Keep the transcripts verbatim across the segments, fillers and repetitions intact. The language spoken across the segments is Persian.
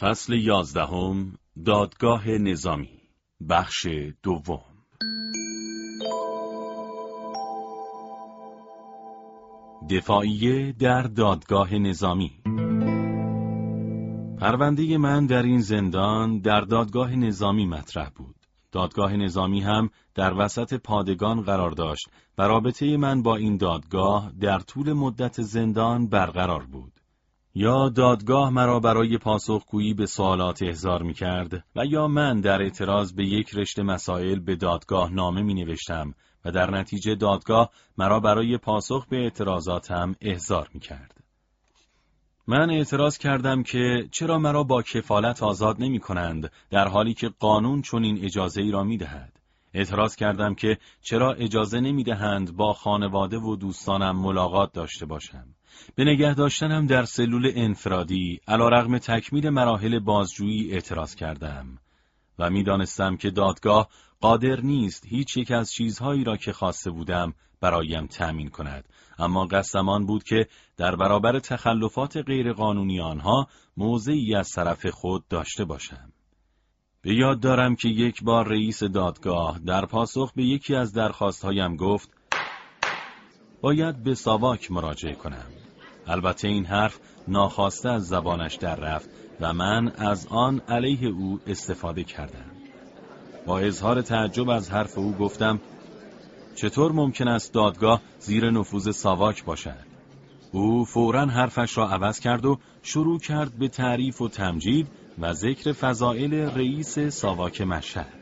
فصل یازدهم، دادگاه نظامی، بخش دوم. دفاعیه در دادگاه نظامی. پرونده من در این زندان در دادگاه نظامی مطرح بود. دادگاه نظامی هم در وسط پادگان قرار داشت و رابطه من با این دادگاه در طول مدت زندان برقرار بود. یا دادگاه مرا برای پاسخگویی به سوالات احضار می کرد و یا من در اعتراض به یک رشته مسائل به دادگاه نامه می نوشتم و در نتیجه دادگاه مرا برای پاسخ به اعتراضاتم احضار می کرد. من اعتراض کردم که چرا مرا با کفالت آزاد نمی کنند در حالی که قانون چنین اجازه ای را می دهد. اعتراض کردم که چرا اجازه نمی دهند با خانواده و دوستانم ملاقات داشته باشم. به نگه داشتنم در سلول انفرادی علیرغم تکمیل مراحل بازجویی اعتراض کردم و می دانستم که دادگاه قادر نیست هیچ یک از چیزهایی را که خواسته بودم برایم تأمین کند، اما قصدم آن بود که در برابر تخلفات غیرقانونی آنها موضعی از طرف خود داشته باشم. به یاد دارم که یک بار رئیس دادگاه در پاسخ به یکی از درخواستهایم گفت باید به ساواک مراجعه کنم. البته این حرف ناخواسته از زبانش در رفت و من از آن علیه او استفاده کردم. با اظهار تعجب از حرف او گفتم چطور ممکن است دادگاه زیر نفوذ ساواک باشد؟ او فوراً حرفش را عوض کرد و شروع کرد به تعریف و تمجید و ذکر فضائل رئیس ساواک مشهد.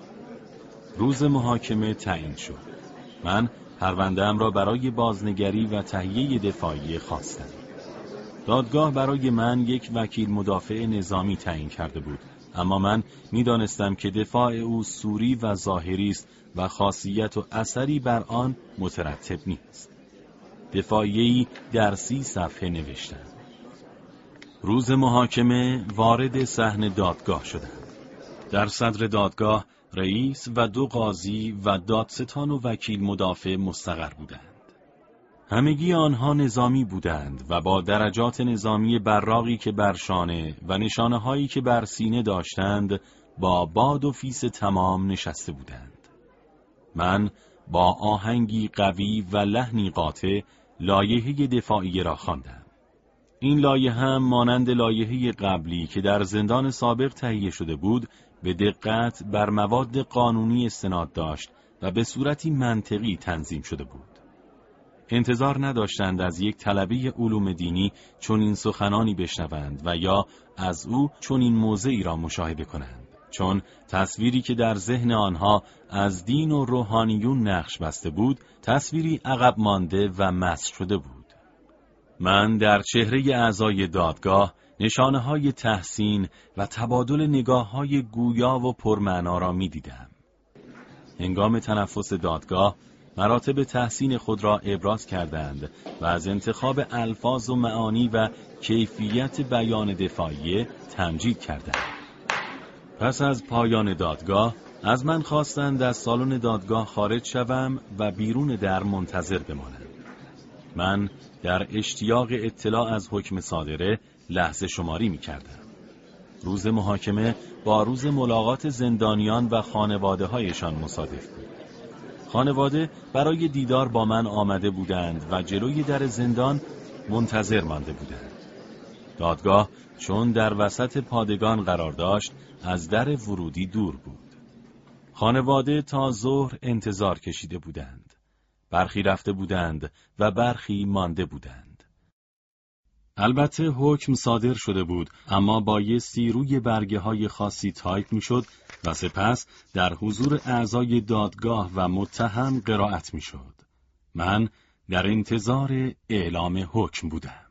روز محاکمه تعیین شد. من پرونده‌ام را برای بازنگری و تهیه دفاعی خواستم. دادگاه برای من یک وکیل مدافع نظامی تعیین کرده بود، اما من می‌دانستم که دفاع او سوری و ظاهری است و خاصیت و اثری بر آن مترتب نیست. دفاعیه‌ای در سی صفحه نوشتم. روز محاکمه وارد صحن دادگاه شدم. در صدر دادگاه رئیس و دو قاضی و دادستان و وکیل مدافع مستقر بودند. همگی آنها نظامی بودند و با درجات نظامی براقی که بر شانه و نشانه هایی که بر سینه داشتند با باد و فیس تمام نشسته بودند. من با آهنگی قوی و لحنی قاطع لایحه دفاعیه را خواندم. این لایحه هم مانند لایحه قبلی که در زندان سابق تهیه شده بود به دقت بر مواد قانونی استناد داشت و به صورتی منطقی تنظیم شده بود. انتظار نداشتند از یک طلبه علوم دینی چنین سخنانی بشنوند و یا از او چنین موضعی را مشاهده کنند، چون تصویری که در ذهن آنها از دین و روحانیون نقش بسته بود تصویری عقب مانده و مسخ شده بود. من در چهره اعضای دادگاه نشانه‌های تحسین و تبادل نگاه‌های گویا و پرمعنا را می‌دیدم. هنگام تنفس دادگاه مراتب تحسین خود را ابراز کردند و از انتخاب الفاظ و معانی و کیفیت بیان دفاعیه تمجید کردند. پس از پایان دادگاه از من خواستند از سالن دادگاه خارج شوم و بیرون در منتظر بمانم. من در اشتیاق اطلاع از حکم صادره لحظه شماری می کردم. روز محاکمه با روز ملاقات زندانیان و خانواده هایشان مصادف بود. خانواده برای دیدار با من آمده بودند و جلوی در زندان منتظر مانده بودند. دادگاه چون در وسط پادگان قرار داشت از در ورودی دور بود. خانواده تا ظهر انتظار کشیده بودند. برخی رفته بودند و برخی مانده بودند. البته حکم صادر شده بود، اما بایستی روی برگه های خاصی تایپ می شد و سپس در حضور اعضای دادگاه و متهم قرائت می شد. من در انتظار اعلام حکم بودم.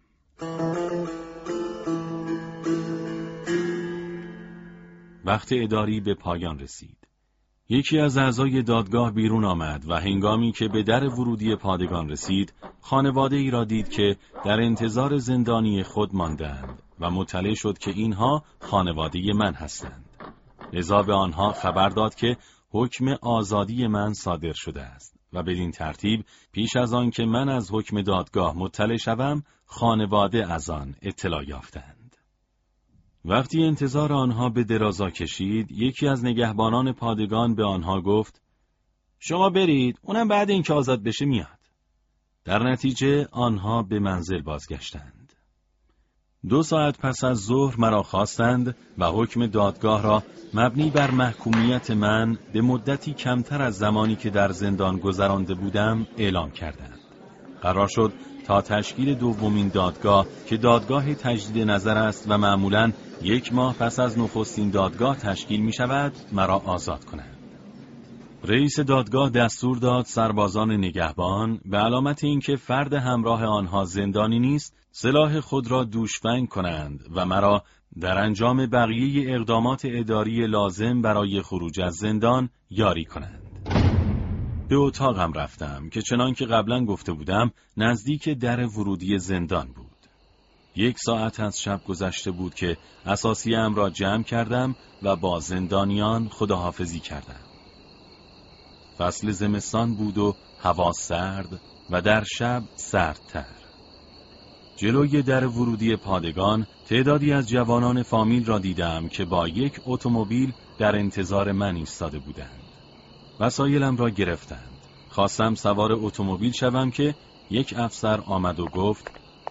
وقت اداری به پایان رسید. یکی از اعضای دادگاه بیرون آمد و هنگامی که به در ورودی پادگان رسید، خانواده ای را دید که در انتظار زندانی خود ماندند و مطلع شد که اینها خانواده من هستند. لذا به آنها خبر داد که حکم آزادی من صادر شده است و بدین ترتیب پیش از آن که من از حکم دادگاه مطلع شوم، خانواده از آن اطلاع یافتند. وقتی انتظار آنها به درازا کشید، یکی از نگهبانان پادگان به آنها گفت: شما برید، اونم بعد اینکه آزاد بشه میاد. در نتیجه آنها به منزل بازگشتند. دو ساعت پس از ظهر مرا خواستند و حکم دادگاه را مبنی بر محکومیت من به مدتی کمتر از زمانی که در زندان گذرانده بودم اعلام کردند. قرار شد تا تشکیل دومین دادگاه که دادگاه تجدید نظر است و معمولاً یک ماه پس از نخستین دادگاه تشکیل می شود، مرا آزاد کنند. رئیس دادگاه دستور داد سربازان نگهبان به علامت اینکه فرد همراه آنها زندانی نیست، سلاح خود را دوشفنگ کنند و مرا در انجام بقیه اقدامات اداری لازم برای خروج از زندان یاری کنند. به اتاقم رفتم که چنان که قبلا گفته بودم نزدیک در ورودی زندان بود. یک ساعت از شب گذشته بود که اساسیه‌ام را جمع کردم و با زندانیان خداحافظی کردم. فصل زمستان بود و هوا سرد و در شب سردتر. جلوی در ورودی پادگان تعدادی از جوانان فامیل را دیدم که با یک اتومبیل در انتظار من ایستاده بودند. وسایلم را گرفتند. خواستم سوار اتومبیل شوم که یک افسر آمد و گفت: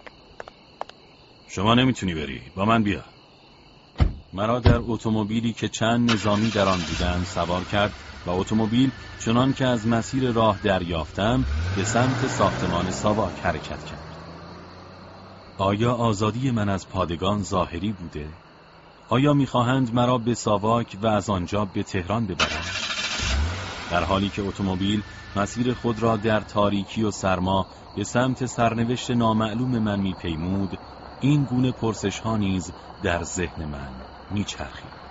شما نمیتونی بری، با من بیا. مرا در اتومبیلی که چند نظامی در آن بودند سوار کرد و اتومبیل چنان که از مسیر راه دریافتم به سمت ساختمان ساواک حرکت کرد. آیا آزادی من از پادگان ظاهری بوده؟ آیا می‌خواهند مرا به ساواک و از آنجا به تهران ببرند؟ در حالی که اتومبیل مسیر خود را در تاریکی و سرما به سمت سرنوشت نامعلوم من می‌پیمود، این گونه پرسش‌ها نیز در ذهن من می‌چرخید.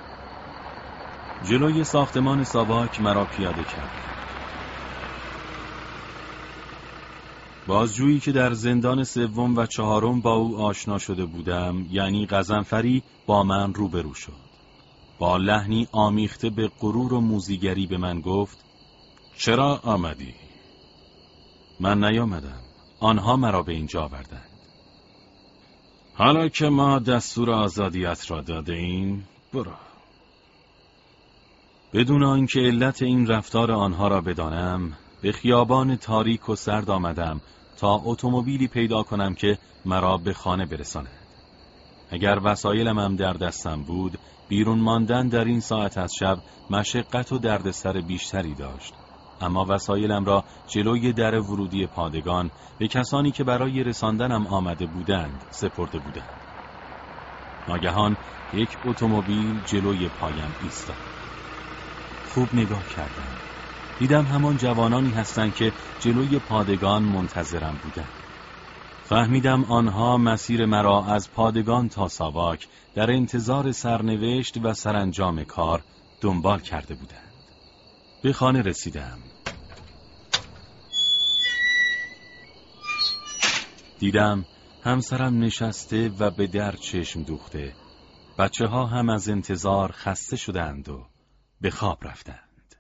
جلوی ساختمان ساواک مرا پیاده کرد. بازجویی که در زندان سوم و چهارم با او آشنا شده بودم، یعنی غضنفری، با من روبرو شد. با لحنی آمیخته به غرور و موذیگری به من گفت: چرا آمدی؟ من نیامدم. آنها مرا به اینجا آوردند. حالا که ما دستور آزادیت را داده ایم، برو. بدون آنکه علت این رفتار آنها را بدانم، به خیابان تاریک و سرد آمدم تا اتومبیلی پیدا کنم که مرا به خانه برساند. اگر وسایلم هم در دستم بود، بیرون ماندن در این ساعت از شب مشقت و دردسر بیشتری داشت. اما وسایلم را جلوی در ورودی پادگان به کسانی که برای رساندنم آمده بودند سپرده بودم. ناگهان یک اتومبیل جلوی پایم ایستاد. خوب نگاه کردم. دیدم همان جوانانی هستند که جلوی پادگان منتظرم بودند. فهمیدم آنها مسیر مرا از پادگان تا ساواک در انتظار سرنوشت و سرانجام کار دنبال کرده بودند. به خانه رسیدم. دیدم همسرم نشسته و به در چشم دوخته. بچه ها هم از انتظار خسته شدند و به خواب رفتند.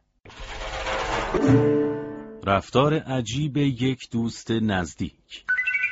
رفتار عجیب یک دوست نزدیک.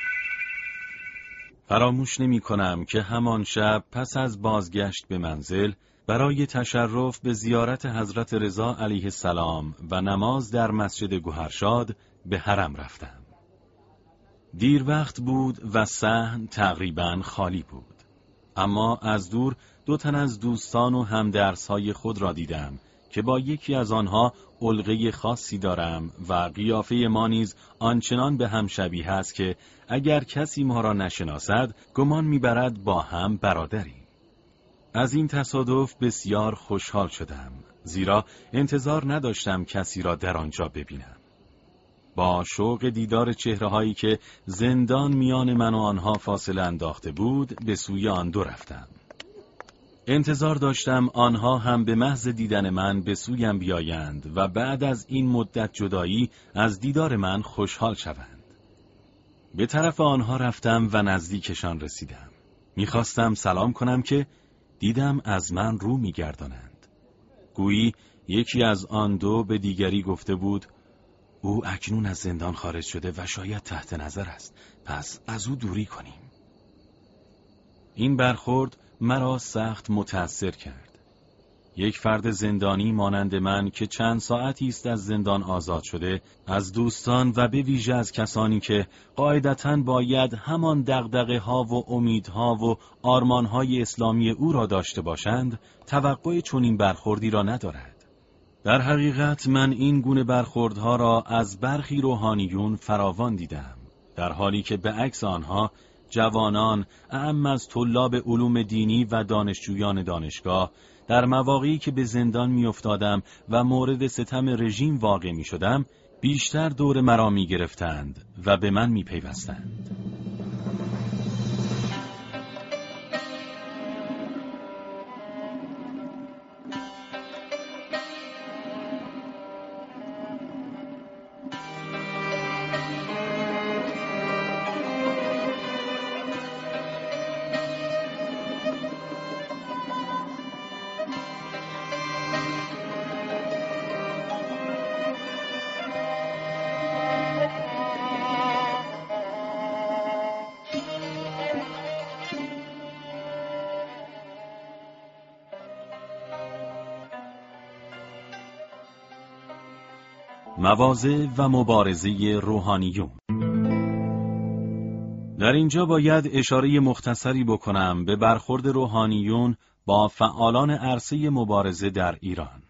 فراموش نمی کنم که همان شب پس از بازگشت به منزل برای تشرف به زیارت حضرت رضا علیه السلام و نماز در مسجد گوهرشاد به حرم رفتم. دیر وقت بود و صحن تقریباً خالی بود. اما از دور دو تن از دوستان و همدرس‌های خود را دیدم که با یکی از آنها علقه خاصی دارم و قیافه ما نیز آنچنان به هم شبیه است که اگر کسی ما را نشناسد گمان می‌برد با هم برادریم. از این تصادف بسیار خوشحال شدم، زیرا انتظار نداشتم کسی را در آنجا ببینم. با شوق دیدار چهره‌هایی که زندان میان من و آنها فاصله انداخته بود به سوی آن دو رفتم. انتظار داشتم آنها هم به محض دیدن من به سویم بیایند و بعد از این مدت جدایی از دیدار من خوشحال شوند. به طرف آنها رفتم و نزدیکشان رسیدم. میخواستم سلام کنم که دیدم از من رو میگردانند. گویی یکی از آن دو به دیگری گفته بود: او اکنون از زندان خارج شده و شاید تحت نظر است، پس از او دوری کنیم. این برخورد مرا سخت متأثر کرد. یک فرد زندانی مانند من که چند ساعتی است از زندان آزاد شده، از دوستان و به ویژه از کسانی که قاعدتاً باید همان دغدغه ها و امیدها و آرمان های اسلامی او را داشته باشند، توقع چنین برخوردی را ندارد. در حقیقت من این گونه برخوردها را از برخی روحانیون فراوان دیدم، در حالی که به عکس آنها جوانان، اعم از طلاب علوم دینی و دانشجویان دانشگاه، در مواقعی که به زندان می افتادم و مورد ستم رژیم واقع می شدم، بیشتر دور مرا می گرفتند و به من می پیوستند. مواضع و مبارزه روحانیون. در اینجا باید اشاره مختصری بکنم به برخورد روحانیون با فعالان عرصه مبارزه در ایران.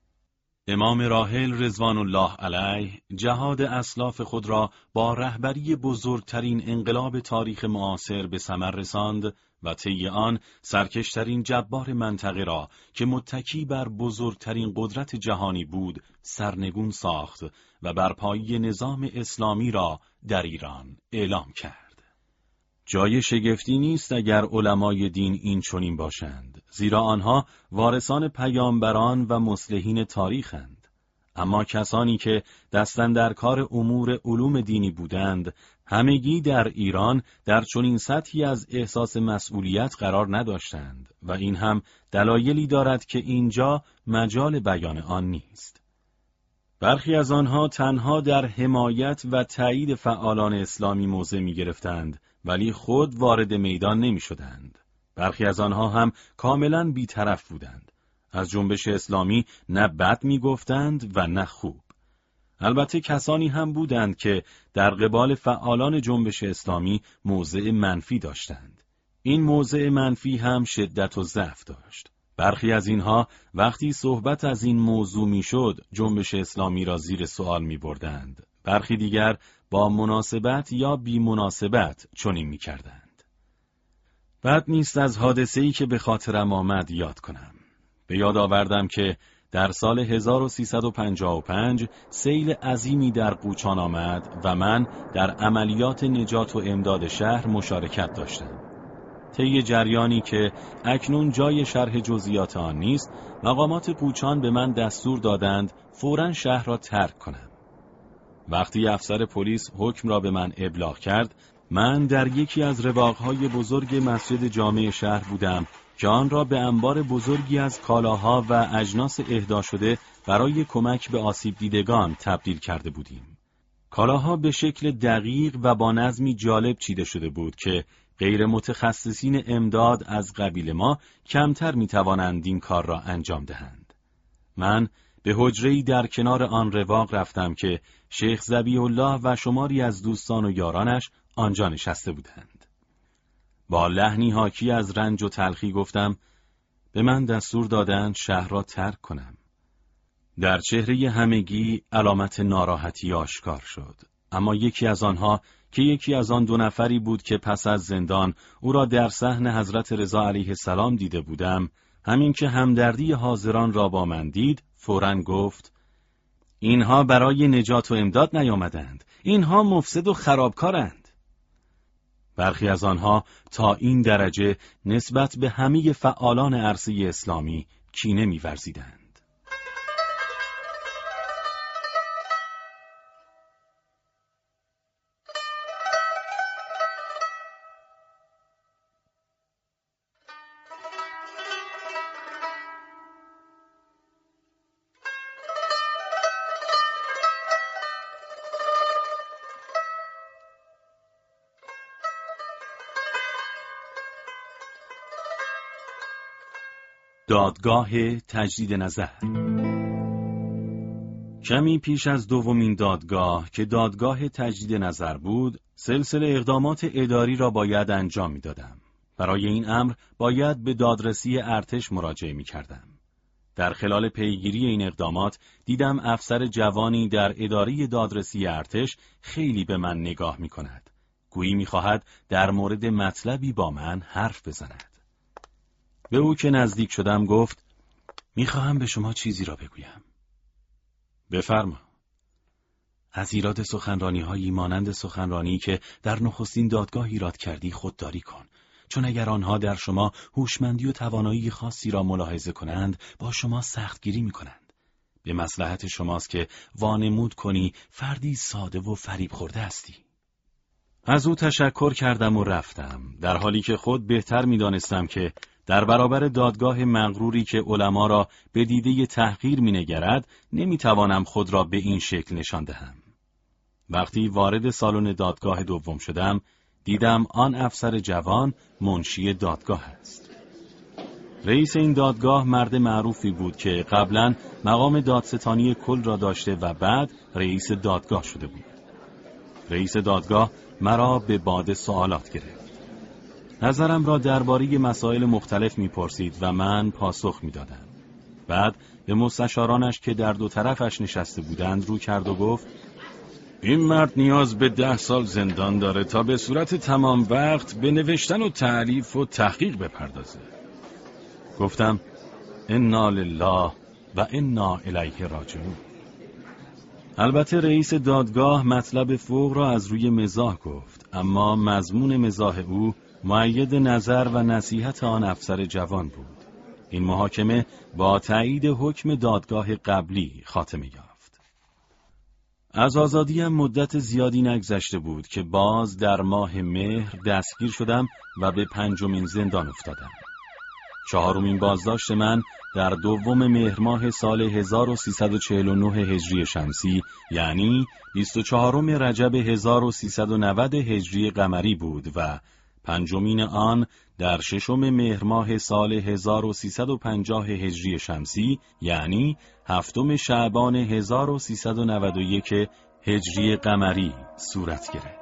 امام راحل رضوان الله علیه جهاد اسلاف خود را با رهبری بزرگترین انقلاب تاریخ معاصر به ثمر رساند و طی آن سرکشترین جبار منطقه را که متکی بر بزرگترین قدرت جهانی بود سرنگون ساخت و برپایی نظام اسلامی را در ایران اعلام کرد. جای شگفتی نیست اگر علمای دین این چنین باشند، زیرا آنها وارثان پیامبران و مصلحین تاریخند. اما کسانی که دستن در کار امور علوم دینی بودند، همگی در ایران در چنین سطحی از احساس مسئولیت قرار نداشتند و این هم دلایلی دارد که اینجا مجال بیان آن نیست. برخی از آنها تنها در حمایت و تایید فعالان اسلامی موضع می گرفتند، ولی خود وارد میدان نمی شدند. برخی از آنها هم کاملاً بی‌طرف بودند. از جنبش اسلامی نه بد می گفتند و نه خوب. البته کسانی هم بودند که در قبال فعالان جنبش اسلامی موضع منفی داشتند. این موضع منفی هم شدت و ضعف داشت. برخی از اینها وقتی صحبت از این موضوع می شد، جنبش اسلامی را زیر سوال می بردند. برخی دیگر با مناسبت یا بی مناسبت چنین می کردند. بد نیست از حادثه‌ای که به خاطرم آمد یاد کنم. به یاد آوردم که در سال هزار و سیصد و پنجاه و پنج سیل عظیمی در قوچان آمد و من در عملیات نجات و امداد شهر مشارکت داشتم. طی جریانی که اکنون جای شرح جزئیات آن نیست، مقامات قوچان به من دستور دادند فوراً شهر را ترک کنم. وقتی افسر پلیس حکم را به من ابلاغ کرد، من در یکی از رواقهای بزرگ مسجد جامع شهر بودم که آن را به انبار بزرگی از کالاها و اجناس اهدا شده برای کمک به آسیب دیدگان تبدیل کرده بودیم. کالاها به شکل دقیق و با نظمی جالب چیده شده بود که غیر متخصصین امداد از قبیل ما کمتر می توانند این کار را انجام دهند. من به حجره‌ای در کنار آن رواق رفتم که شیخ ذبیح الله و شماری از دوستان و یارانش آنجا نشسته بودند. با لحنی حاکی از رنج و تلخی گفتم به من دستور دادند شهر را ترک کنم. در چهره همگی علامت ناراحتی آشکار شد، اما یکی از آنها که یکی از آن دو نفری بود که پس از زندان او را در صحن حضرت رضا علیه السلام دیده بودم، همین که همدردی حاضران را با من دید فوراً گفت اینها برای نجات و امداد نیامدند، اینها مفسد و خرابکارند. برخی از آنها تا این درجه نسبت به همه فعالان عرصه اسلامی کینه می‌ورزیدند. دادگاه تجدید نظر. کمی پیش از دومین دادگاه که دادگاه تجدید نظر بود، سلسله اقدامات اداری را باید انجام می‌دادم. برای این امر باید به دادرسی ارتش مراجعه می‌کردم. در خلال پیگیری این اقدامات دیدم افسر جوانی در اداره دادرسی ارتش خیلی به من نگاه می‌کند. گویی می‌خواهد در مورد مطلبی با من حرف بزند. به او که نزدیک شدم گفت: می‌خواهم به شما چیزی را بگویم. بفرما. از ایراد سخنرانی‌هایی مانند سخنرانی که در نخستین دادگاه ایراد کردی خودداری کن، چون اگر آنها در شما هوشمندی و توانایی خاصی را ملاحظه کنند با شما سختگیری می‌کنند. به مصلحت شماست که وانمود کنی فردی ساده و فریب خورده هستی. از او تشکر کردم و رفتم، در حالی که خود بهتر می‌دانستم که در برابر دادگاه مغروری که علما را به دیده تحقیر می‌نگرد نمی‌توانم خود را به این شکل نشان دهم. وقتی وارد سالن دادگاه دوم شدم، دیدم آن افسر جوان منشی دادگاه است. رئیس این دادگاه مرد معروفی بود که قبلا مقام دادستانی کل را داشته و بعد رئیس دادگاه شده بود. رئیس دادگاه مرا به باد سوالات گرفت. نظرم را درباره مسائل مختلف می‌پرسید و من پاسخ می‌دادم. بعد به مستشارانش که در دو طرفش نشسته بودند رو کرد و گفت: این مرد نیاز به ده سال زندان داره تا به صورت تمام وقت به نوشتن و تألیف و تحقیق بپردازه. گفتم: انا لله و انا الیه راجعون. البته رئیس دادگاه مطلب فوق را از روی مزاح گفت، اما مضمون مزاح او مؤید نظر و نصیحت آن افسر جوان بود. این محاکمه با تایید حکم دادگاه قبلی خاتمه یافت. از آزادیم مدت زیادی نگذشته بود که باز در ماه مهر دستگیر شدم و به پنجمین زندان افتادم. چهارمین بازداشت من در دوم مهر ماه سال هزار و سیصد و چهل و نه هجری شمسی، یعنی بیست و چهارم رجب هزار و سیصد و نود هجری قمری بود و پنجمین آن در ششم مهر ماه سال هزار و سیصد و پنجاه هجری شمسی، یعنی هفتم شعبان هزار و سیصد و نود و یک هجری قمری صورت گرفت.